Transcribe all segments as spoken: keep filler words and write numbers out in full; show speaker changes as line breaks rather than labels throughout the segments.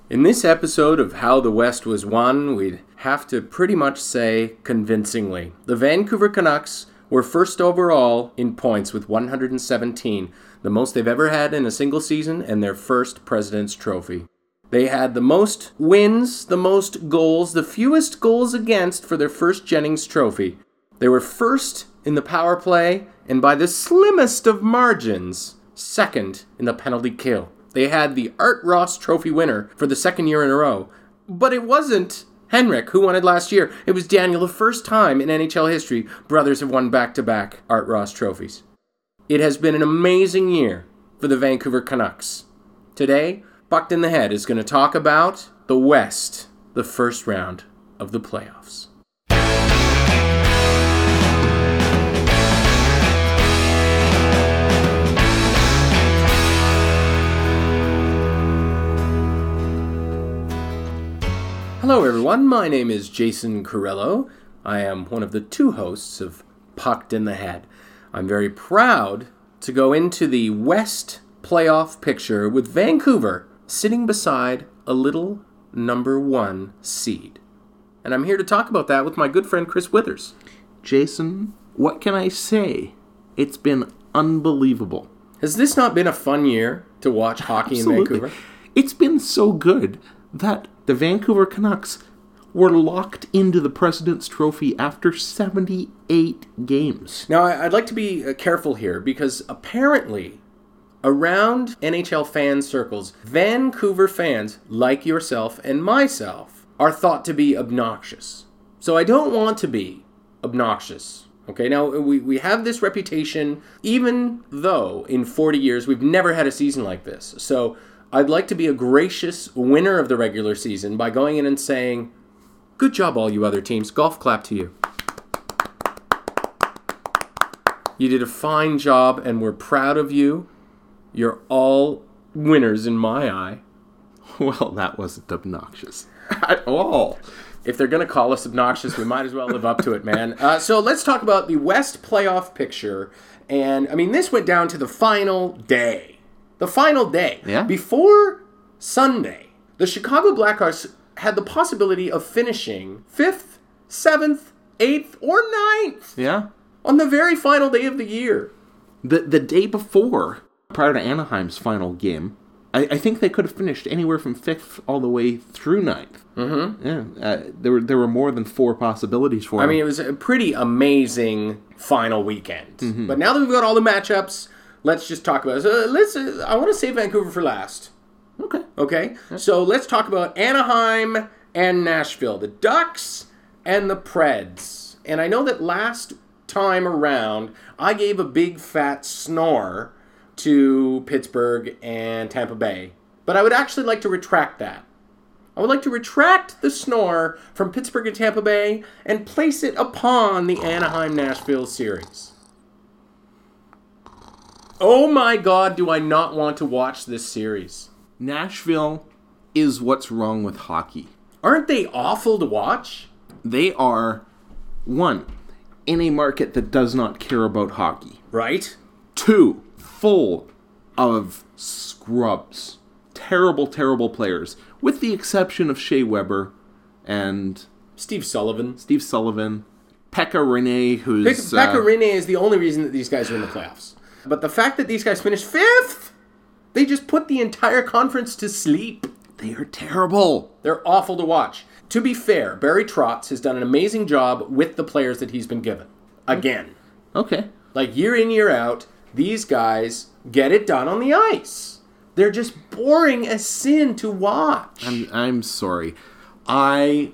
In this episode of How the West Was Won, we'd have to pretty much say convincingly. The Vancouver Canucks were first overall in points with one hundred seventeen, the most they've ever had in a single season, and their first President's Trophy. They had the most wins, the most goals, the fewest goals against for their first Jennings Trophy. They were first in the power play, and by the slimmest of margins, second in the penalty kill. They had the Art Ross Trophy winner for the second year in a row. But it wasn't Henrik who won it last year. It was Daniel. The first time in N H L history, brothers have won back-to-back Art Ross trophies. It has been an amazing year for the Vancouver Canucks. Today, Pucked in the Head is going to talk about the West, the first round of the playoffs. Hello everyone, my name is Jason Corello. I am one of the two hosts of Pucked in the Head. I'm very proud to go into the West playoff picture with Vancouver sitting beside a little number one seed. And I'm here to talk about that with my good friend Chris Withers.
Jason, what can I say? It's been unbelievable.
Has this not been a fun year to watch hockey in Vancouver?
It's been so good that the Vancouver Canucks were locked into the President's Trophy after seventy-eight games.
Now, I'd like to be careful here because apparently around N H L fan circles, Vancouver fans, like yourself and myself, are thought to be obnoxious. So I don't want to be obnoxious. Okay, now we, we have this reputation, even though in forty years we've never had a season like this. So I'd like to be a gracious winner of the regular season by going in and saying, good job all you other teams, golf clap to you. You did a fine job and we're proud of you. You're all winners in my eye.
Well, that wasn't obnoxious at all.
If they're going to call us obnoxious, we might as well live up to it, man. Uh, so let's talk about the West playoff picture. And, I mean, this went down to the final day. The final day.
Yeah.
Before Sunday, the Chicago Blackhawks had the possibility of finishing fifth, seventh, eighth, or ninth.
Yeah.
On the very final day of the year.
The the day before, prior to Anaheim's final game, I, I think they could have finished anywhere from fifth all the way through ninth.
Mm-hmm.
Yeah. Uh, there were there were more than four possibilities for
I
them.
mean, it was a pretty amazing final weekend.
Mm-hmm.
But now that we've got all the matchups, let's just talk about it. So let's. Uh, I want to save Vancouver for last.
Okay.
Okay? So let's talk about Anaheim and Nashville. The Ducks and the Preds. And I know that last time around, I gave a big fat snore to Pittsburgh and Tampa Bay. But I would actually like to retract that. I would like to retract the snore from Pittsburgh and Tampa Bay and place it upon the Anaheim-Nashville series. Oh my God, do I not want to watch this series.
Nashville is what's wrong with hockey.
Aren't they awful to watch?
They are, one, in a market that does not care about hockey.
Right?
Two, full of scrubs. Terrible, terrible players. With the exception of Shea Weber and
Steve Sullivan.
Steve Sullivan. Pekka Rinne, who's...
Pe- Pekka
uh,
Rinne is the only reason that these guys are in the playoffs. But the fact that these guys finished fifth, they just put the entire conference to sleep.
They are terrible.
They're awful to watch. To be fair, Barry Trotz has done an amazing job with the players that he's been given. Again.
Okay.
Like year in, year out, these guys get it done on the ice. They're just boring as sin to watch.
I'm I'm sorry. I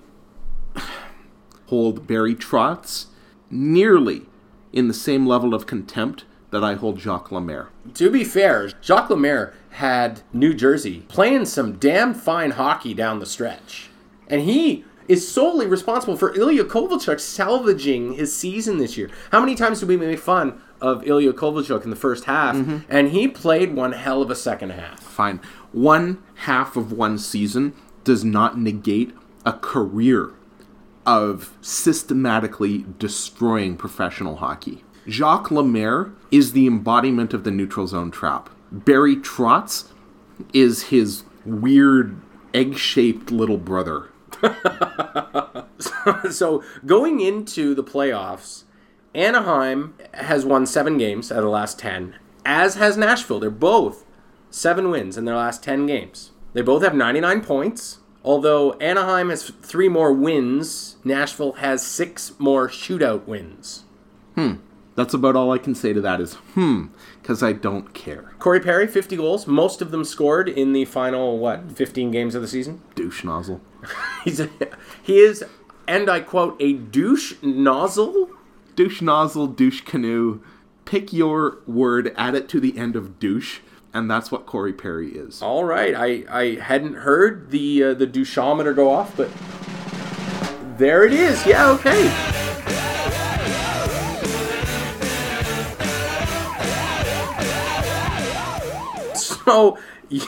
hold Barry Trotz nearly in the same level of contempt that I hold Jacques Lemaire.
To be fair, Jacques Lemaire had New Jersey playing some damn fine hockey down the stretch. And he is solely responsible for Ilya Kovalchuk salvaging his season this year. How many times did we make fun of Ilya Kovalchuk in the first half? Mm-hmm. And he played one hell of a second half.
Fine. One half of one season does not negate a career of systematically destroying professional hockey. Jacques Lemaire is the embodiment of the neutral zone trap. Barry Trotz is his weird egg-shaped little brother.
So going into the playoffs, Anaheim has won seven games out of the last ten, as has Nashville. They're both seven wins in their last ten games. They both have ninety-nine points, although Anaheim has three more wins. Nashville has six more shootout wins.
Hmm. That's about all I can say to that is, hmm, because I don't care.
Corey Perry, fifty goals, most of them scored in the final, what, fifteen games of the season?
Douche nozzle.
He's a, he is, and I quote, a douche nozzle?
Douche nozzle, douche canoe. Pick your word, add it to the end of douche, and that's what Corey Perry is.
All right, I, I hadn't heard the uh, the douchometer go off, but there it is. Yeah, okay. So, yeah,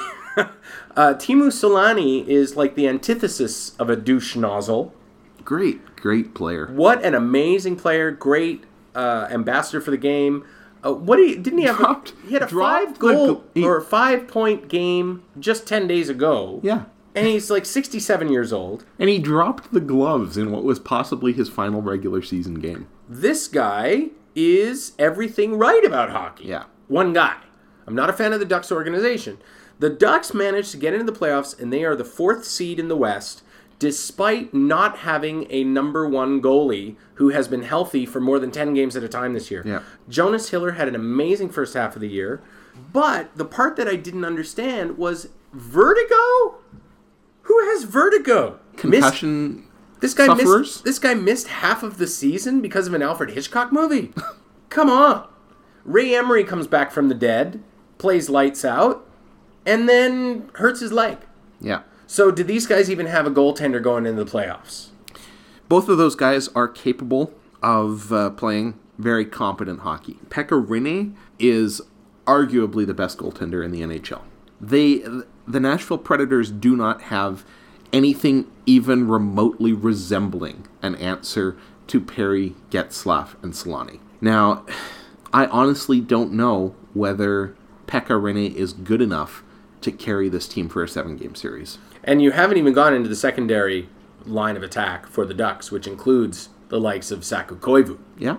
uh, Teemu Selanne is like the antithesis of a douche nozzle.
Great, great player.
What an amazing player! Great uh, ambassador for the game. Uh, what did he, didn't he have?
Dropped,
a, he had a
dropped
five goal
the, he,
or five point game just ten days ago.
Yeah,
and he's like sixty-seven years old.
And he dropped the gloves in what was possibly his final regular season game.
This guy is everything right about hockey.
Yeah,
one guy. I'm not a fan of the Ducks organization. The Ducks managed to get into the playoffs, and they are the fourth seed in the West, despite not having a number one goalie who has been healthy for more than ten games at a time this year.
Yeah.
Jonas Hiller had an amazing first half of the year, but the part that I didn't understand was vertigo? Who has vertigo?
Concussion
missed, this guy
sufferers?
Missed, this guy missed half of the season because of an Alfred Hitchcock movie. Come on. Ray Emery comes back from the dead, plays lights out, and then hurts his leg.
Yeah.
So did these guys even have a goaltender going into the playoffs?
Both of those guys are capable of uh, playing very competent hockey. Pekka Rinne is arguably the best goaltender in the N H L. They, the Nashville Predators do not have anything even remotely resembling an answer to Perry, Getzlaf, and Selanne. Now, I honestly don't know whether Pekka Rinne is good enough to carry this team for a seven-game series.
And you haven't even gone into the secondary line of attack for the Ducks, which includes the likes of Saku Koivu.
Yeah.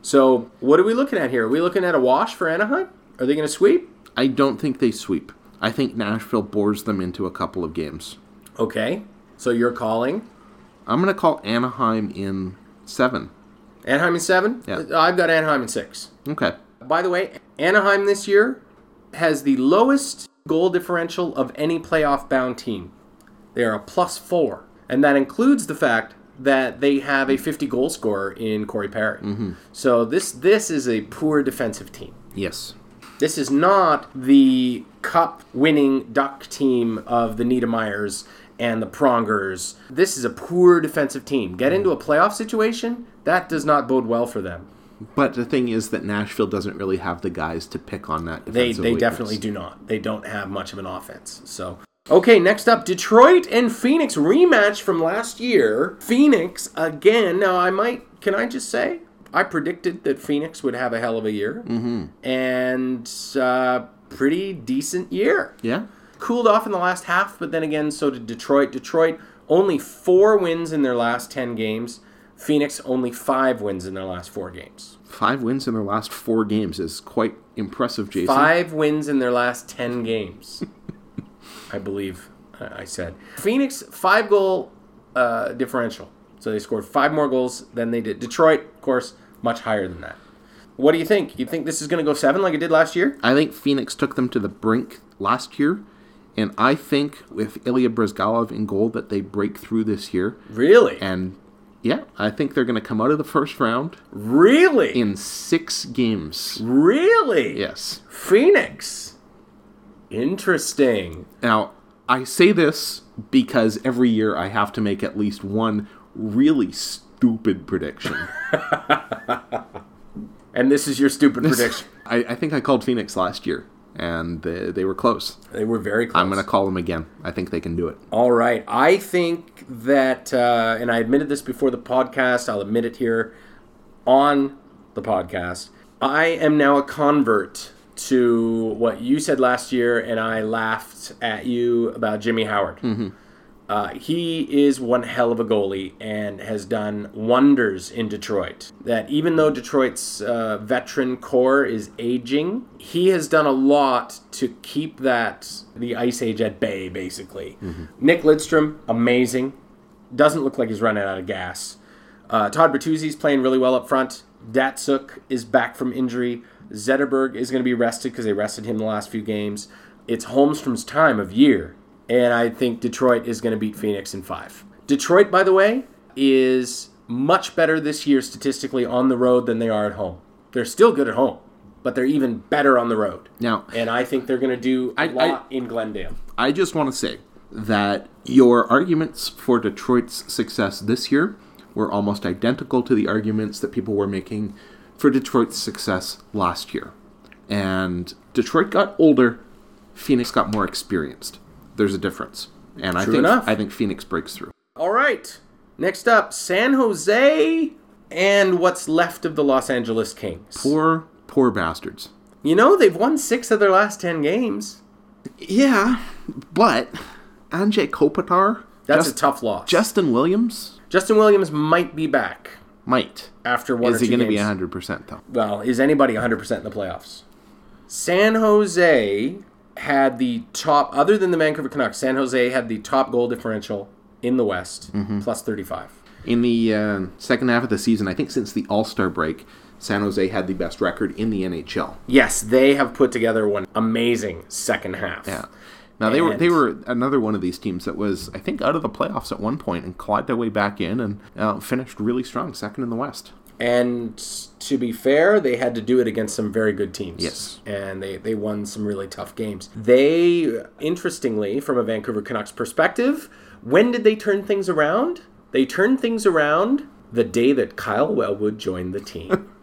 So what are we looking at here? Are we looking at a wash for Anaheim? Are they going to sweep?
I don't think they sweep. I think Nashville bores them into a couple of games.
Okay. So you're calling?
I'm going to call Anaheim in seven.
Anaheim in seven?
Yeah.
I've got Anaheim in six.
Okay.
By the way, Anaheim this year has the lowest goal differential of any playoff-bound team. They are a plus four. And that includes the fact that they have a fifty-goal scorer in Corey Perry.
Mm-hmm.
So this this is a poor defensive team.
Yes.
This is not the cup-winning Duck team of the Niedermeyers and the Prongers. This is a poor defensive team. Get into a playoff situation, that does not bode well for them.
But the thing is that Nashville doesn't really have the guys to pick on that
They
defensive
they
weakness.
definitely do not. They don't have much of an offense. So okay, next up, Detroit and Phoenix rematch from last year. Phoenix again. Now I might can I just say I predicted that Phoenix would have a hell of a year.
Mm-hmm.
And uh, pretty decent year.
Yeah.
Cooled off in the last half, but then again, so did Detroit. Detroit only four wins in their last ten games. Phoenix only five wins in their last four games.
Five wins in their last four games is quite impressive, Jason.
Five wins in their last ten games, I believe I said. Phoenix, five goal uh, differential. So they scored five more goals than they did. Detroit, of course, much higher than that. What do you think? You think this is going to go seven like it did last year?
I think Phoenix took them to the brink last year. And I think with Ilya Bryzgalov in goal that they break through this year.
Really?
And yeah, I think they're going to come out of the first round.
Really?
In six games.
Really?
Yes.
Phoenix. Interesting.
Now, I say this because every year I have to make at least one really stupid prediction.
And this is your stupid
This-
prediction.
I, I think I called Phoenix last year, and they, they were close.
They were very close.
I'm going to call them again. I think they can do it.
All right. I think that, uh, and I admitted this before the podcast, I'll admit it here on the podcast. I am now a convert to what you said last year, and I laughed at you about Jimmy Howard.
Mm-hmm.
Uh, he is one hell of a goalie and has done wonders in Detroit. That even though Detroit's uh, veteran core is aging, he has done a lot to keep that, the ice age at bay, basically. Mm-hmm. Nick Lidstrom, amazing. Doesn't look like he's running out of gas. Uh, Todd Bertuzzi's playing really well up front. Datsuk is back from injury. Zetterberg is going to be rested because they rested him the last few games. It's Holmstrom's time of year, and I think Detroit is going to beat Phoenix in five. Detroit, by the way, is much better this year statistically on the road than they are at home. They're still good at home, but they're even better on the road.
Now,
and I think they're going to do a
I,
lot
I,
in Glendale.
I just want to say that your arguments for Detroit's success this year were almost identical to the arguments that people were making for Detroit's success last year. And Detroit got older, Phoenix got more experienced. There's a difference. And I
True
think
enough.
I think Phoenix breaks through.
All right. Next up, San Jose and what's left of the Los Angeles Kings.
Poor, poor bastards.
You know, they've won six of their last ten games.
Yeah, but Anze Kopitar,
That's
Just,
a tough loss.
Justin Williams
Justin Williams might be back.
Might.
After one
Is
or two
he going to
games.
be one hundred percent, though?
Well, is anybody one hundred percent in the playoffs? San Jose had the top, other than the Vancouver Canucks, San Jose had the top goal differential in the West, mm-hmm. plus thirty-five.
In the uh, second half of the season, I think since the All-Star break, San Jose had the best record in the N H L.
Yes, they have put together one amazing second half.
Yeah. Now, they were they were another one of these teams that was, I think, out of the playoffs at one point and clawed their way back in and uh, finished really strong, second in the West.
And to be fair, they had to do it against some very good teams.
Yes.
And they, they won some really tough games. They, interestingly, from a Vancouver Canucks perspective, when did they turn things around? They turned things around the day that Kyle Wellwood joined the team.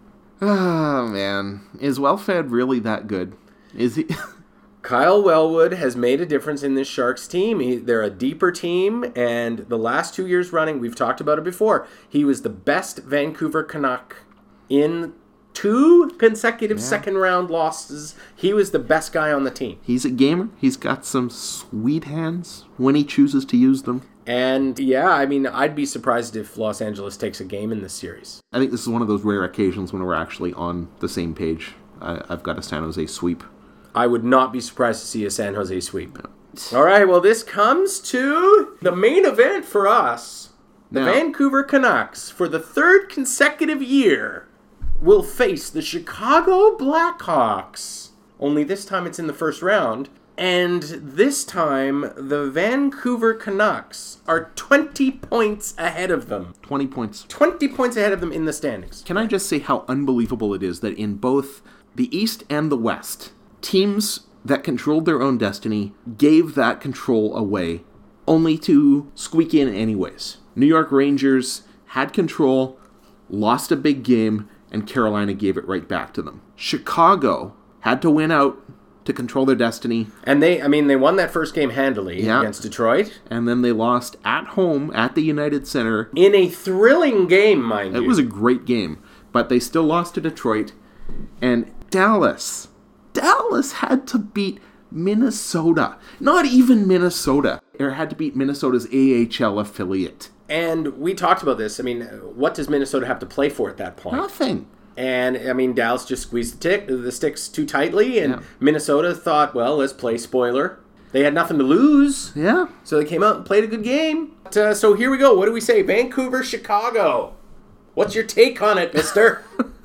Oh, man. Is Wellfed really that good? Is he...
Kyle Wellwood has made a difference in this Sharks team. He, they're a deeper team, and the last two years running, we've talked about it before, he was the best Vancouver Canuck in two consecutive yeah. second-round losses. He was the best guy on the team.
He's a gamer. He's got some sweet hands when he chooses to use them.
And, yeah, I mean, I'd be surprised if Los Angeles takes a game in this series.
I think this is one of those rare occasions when we're actually on the same page. I, I've got a San Jose sweep.
I would not be surprised to see a San Jose sweep. All right, well, this comes to the main event for us. The
now,
Vancouver Canucks, for the third consecutive year, will face the Chicago Blackhawks. Only this time it's in the first round. And this time, the Vancouver Canucks are twenty points ahead of them.
twenty points.
twenty points ahead of them in the standings.
Can I just say how unbelievable it is that in both the East and the West, teams that controlled their own destiny gave that control away, only to squeak in anyways. New York Rangers had control, lost a big game, and Carolina gave it right back to them. Chicago had to win out to control their destiny.
And they, I mean, they won that first game handily yeah. against Detroit.
And then they lost at home at the United Center.
In a thrilling game, mind
it
you.
It was a great game, but they still lost to Detroit. And Dallas... Dallas had to beat Minnesota. Not even Minnesota. It had to beat Minnesota's A H L affiliate.
And we talked about this. I mean, what does Minnesota have to play for at that point?
Nothing.
And, I mean, Dallas just squeezed the, tick, the sticks too tightly, and
yeah.
Minnesota thought, well, let's play spoiler. They had nothing to lose.
Yeah.
So they came out and played a good game. But, uh, so here we go. What do we say? Vancouver, Chicago. What's your take on it, mister?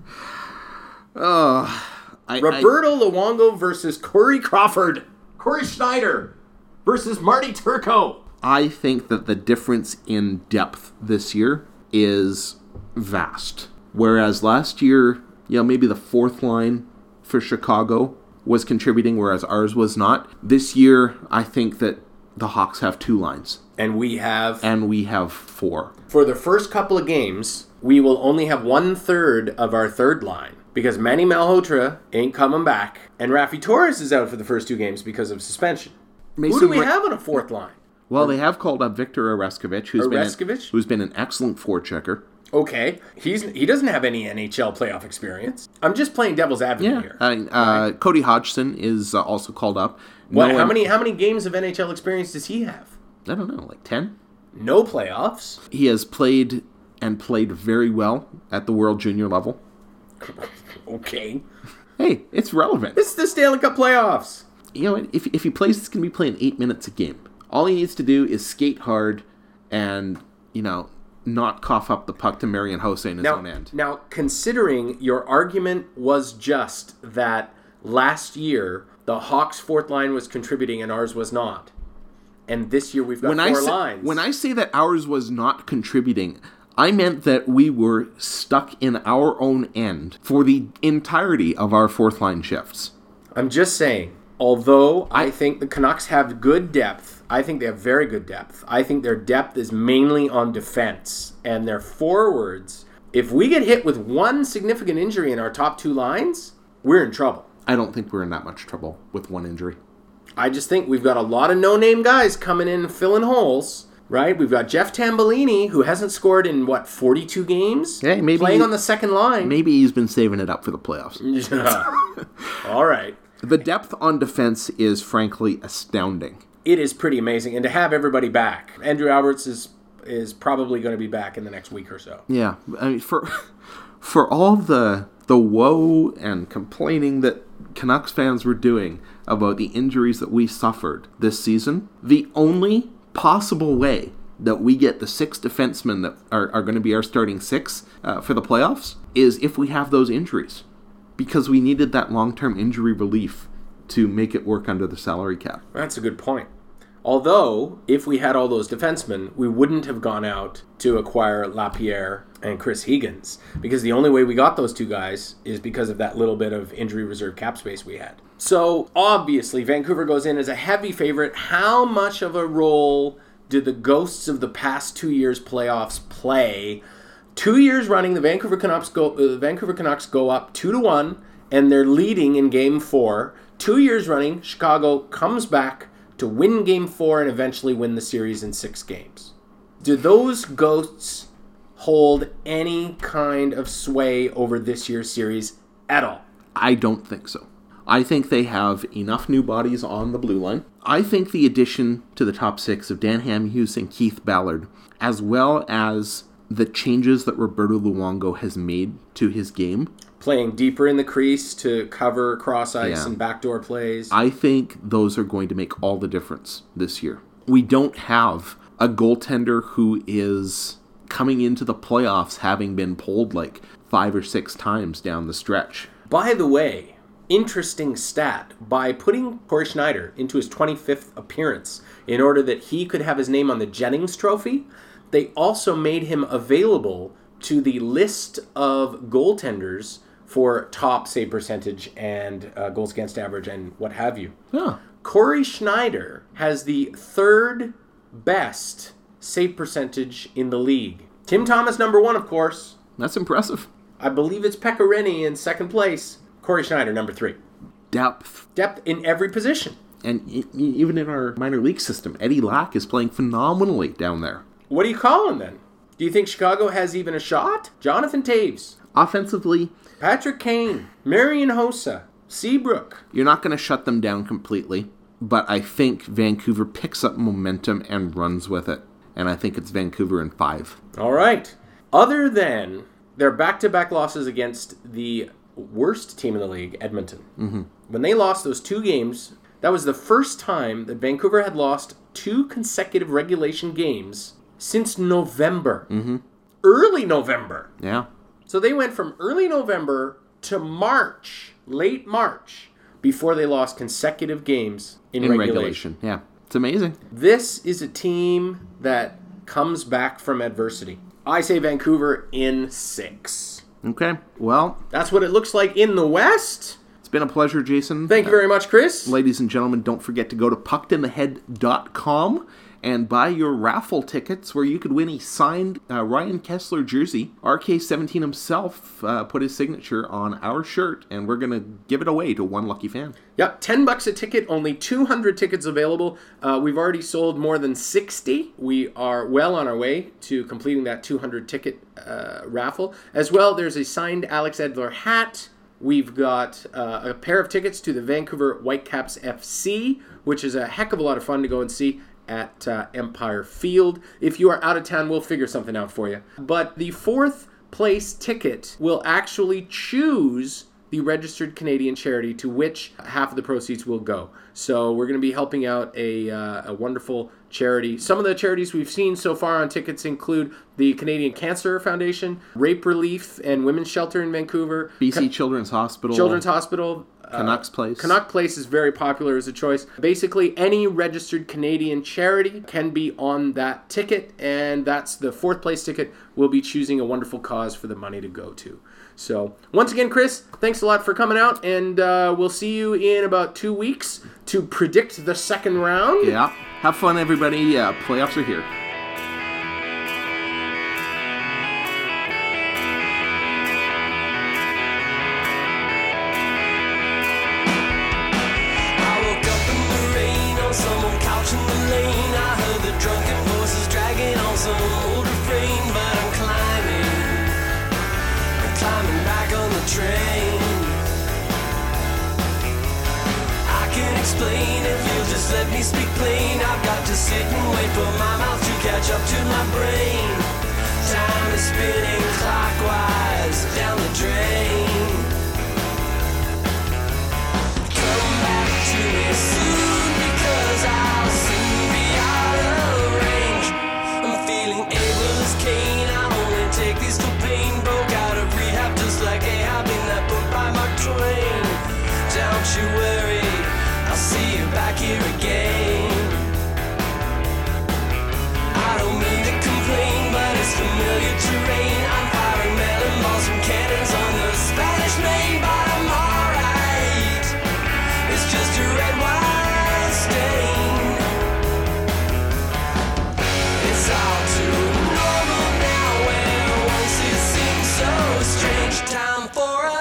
Oh... I,
Roberto I, Luongo versus Corey Crawford. Corey Schneider versus Marty Turco.
I think that the difference in depth this year is vast. Whereas last year, you know, maybe the fourth line for Chicago was contributing, whereas ours was not. This year, I think that the Hawks have two lines.
And we have...
And we have four.
For the first couple of games, we will only have one-third of our third line. Because Manny Malhotra ain't coming back. And Raffi Torres is out for the first two games because of suspension. Mason Who do we Ra- have on a fourth line?
Well, they have called up Victor Oreskovich, who's,
Oreskovich?
Been, an, who's been an excellent forechecker.
Okay. He's He doesn't have any N H L playoff experience. I'm just playing devil's advocate
yeah.
here.
Uh, uh, Cody Hodgson is uh, also called up.
What? No how, many, how many games of N H L experience does he have?
I don't know, like ten?
No playoffs.
He has played and played very well at the World Junior level.
Okay.
Hey, it's relevant.
This is the Stanley Cup playoffs.
You know, if if he plays, he's going to be playing eight minutes a game. All he needs to do is skate hard and, you know, not cough up the puck to Marian Hossa in his
now,
own end.
Now, considering your argument was just that last year the Hawks' fourth line was contributing and ours was not, and this year we've got
when
four
I say,
lines.
When I say that ours was not contributing, I meant that we were stuck in our own end for the entirety of our fourth line shifts.
I'm just saying, although I think the Canucks have good depth, I think they have very good depth. I think their depth is mainly on defense. And their forwards, if we get hit with one significant injury in our top two lines, we're in trouble.
I don't think we're in that much trouble with one injury.
I just think we've got a lot of no-name guys coming in and filling holes, right? We've got Jeff Tambellini, who hasn't scored in, what, forty-two games?
Hey, maybe
Playing
he,
on the second line.
Maybe he's been saving it up for the playoffs.
All right.
The depth on defense is frankly astounding.
It is pretty amazing. And to have everybody back. Andrew Alberts is is probably going to be back in the next week or so.
Yeah. I mean, for for all the the woe and complaining that Canucks fans were doing about the injuries that we suffered this season, the only possible way that we get the six defensemen that are, are going to be our starting six uh, for the playoffs is if we have those injuries. Because we needed that long-term injury relief to make it work under the salary cap.
That's a good point. Although, if we had all those defensemen, we wouldn't have gone out to acquire Lapierre and Chris Higgins. Because the only way we got those two guys is because of that little bit of injury reserve cap space we had. So, obviously, Vancouver goes in as a heavy favorite. How much of a role did the ghosts of the past two years' playoffs play? Two years running, the Vancouver Canucks go. Uh, the Vancouver Canucks go up two to one, and they're leading in Game Four. Two years running, Chicago comes back to win Game Four and eventually win the series in six games. Do those ghosts hold any kind of sway over this year's series at all?
I don't think so. I think they have enough new bodies on the blue line. I think the addition to the top six of Dan Hamhuis and Keith Ballard, as well as the changes that Roberto Luongo has made to his game.
Playing deeper in the crease to cover cross ice yeah. and backdoor plays.
I think those are going to make all the difference this year. We don't have a goaltender who is coming into the playoffs having been pulled like five or six times down the stretch.
By the way, interesting stat. By putting Corey Schneider into his twenty-fifth appearance in order that he could have his name on the Jennings Trophy, they also made him available to the list of goaltenders for top save percentage and uh, goals against average and what have you.
Yeah.
Corey Schneider has the third best save percentage in the league. Tim Thomas, number one, of course.
That's impressive.
I believe it's Pekka Rinne in second place. Corey Schneider, number three.
Depth.
Depth in every position.
And even in our minor league system, Eddie Lack is playing phenomenally down there.
What do you call him then? Do you think Chicago has even a shot? Jonathan Toews.
Offensively,
Patrick Kane. Marian Hossa. Seabrook.
You're not going to shut them down completely, but I think Vancouver picks up momentum and runs with it. And I think it's Vancouver in five.
All right. Other than their back-to-back losses against the worst team in the league, Edmonton.
Mm-hmm.
When they lost those two games, that was the first time that Vancouver had lost two consecutive regulation games since November.
Mm-hmm.
Early November.
Yeah.
So they went from early November to March, late March, before they lost consecutive games in,
in
regulation.
regulation. Yeah. It's amazing.
This is a team that comes back from adversity. I say Vancouver in six.
Okay. Well,
that's what it looks like in the West.
It's been a pleasure, Jason.
Thank you very much, Chris.
Ladies and gentlemen, don't forget to go to pucked in the head dot com and buy your raffle tickets where you could win a signed uh, Ryan Kessler jersey. R K seventeen himself uh, put his signature on our shirt, and we're going to give it away to one lucky fan.
Yep, ten bucks a ticket, only two hundred tickets available. Uh, we've already sold more than sixty. We are well on our way to completing that two hundred ticket uh, raffle. As well, there's a signed Alex Edler hat. We've got uh, a pair of tickets to the Vancouver Whitecaps F C, which is a heck of a lot of fun to go and see. at uh, Empire Field. If you are out of town, we'll figure something out for you. But the fourth place ticket will actually choose the registered Canadian charity to which half of the proceeds will go. So we're going to be helping out a, uh, a wonderful charity. Some of the charities we've seen so far on tickets include the Canadian Cancer Foundation, Rape Relief and Women's Shelter in Vancouver,
B C Ca- Children's Hospital,
Children's Hospital,
Canucks Place.
Uh, Canuck Place is very popular as a choice. Basically, any registered Canadian charity can be on that ticket, and that's the fourth place ticket. We'll be choosing a wonderful cause for the money to go to. So, once again, Chris, thanks a lot for coming out, and uh, we'll see you in about two weeks to predict the second round.
Yeah. Have fun, everybody. Yeah, playoffs are here.
Let me speak plain. I've got to sit and wait for my mouth to catch up to my brain. Time is spinning clockwise down the drain. Come back to me soon, because I'll soon be out of range. I'm feeling able as Cain. I only take these for pain. Broke out of rehab just like Ahab in that book by Mark Twain. Don't you worry, I'll see you back here again. I don't mean to complain, but it's familiar terrain. I'm firing melon balls from cannons on the Spanish Main, but I'm alright. It's just a red wine stain. It's all too normal now, where once it seemed so strange. Time for a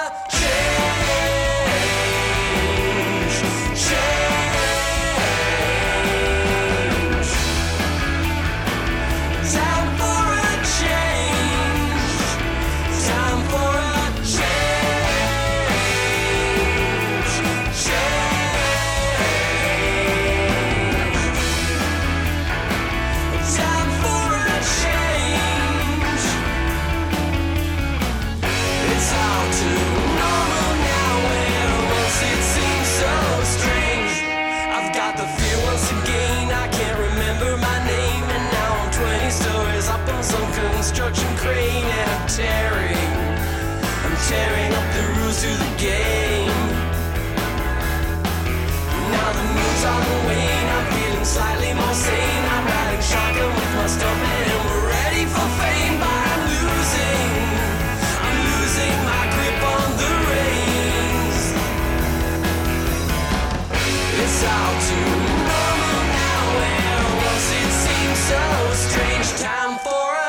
construction crane, and I'm tearing, I'm tearing up the rules to the game. Now the moon's on the wane, I'm feeling slightly more sane. I'm riding shotgun with my stuntman, and we're ready for fame. But I'm losing, I'm losing my grip on the reins. It's all too normal now, where once it seemed so strange. Time for a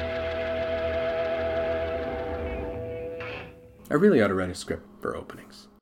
I really ought to write a script for openings.